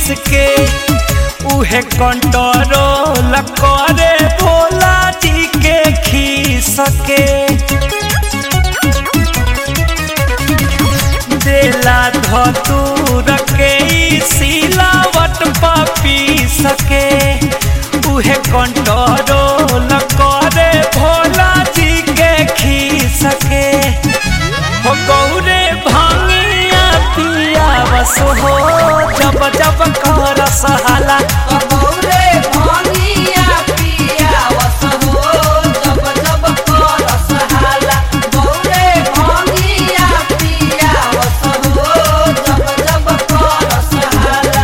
पीस के उहे कंट्रोल करे भोला जी के खीस के देला धतूर के सिलावट पा पीस के उहे कंट्रोल करे भोला जी के खीस के हो गौरे भांगिया पिया बस हो जब जब कर सहाला गौरे भांगिया पिया बस हो जब जब कर सहाला गौरे भांगिया पिया बस हो जब जब कर सहाला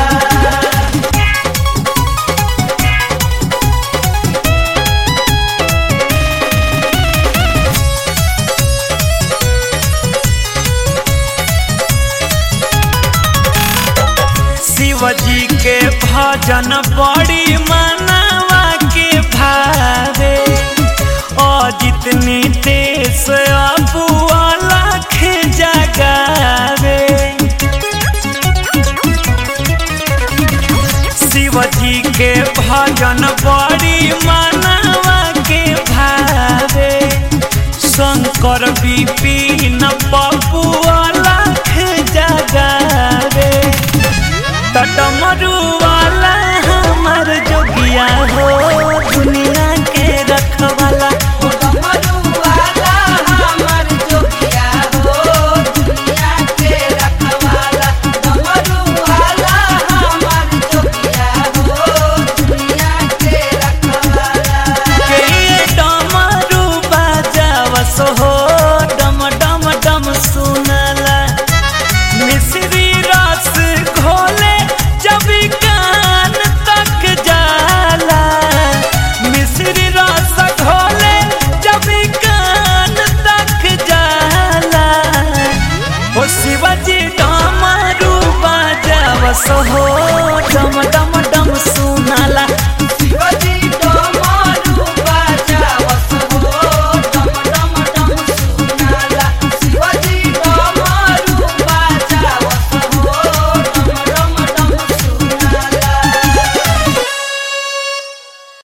शिवजी के भजन बड़ी मनावा के भावे अजित नीतेश अबुआ लाख जगावे शिवजी के भजन बड़ी मनावा के भावे शंकर विपिन बबुआ लाख जगावे डमरू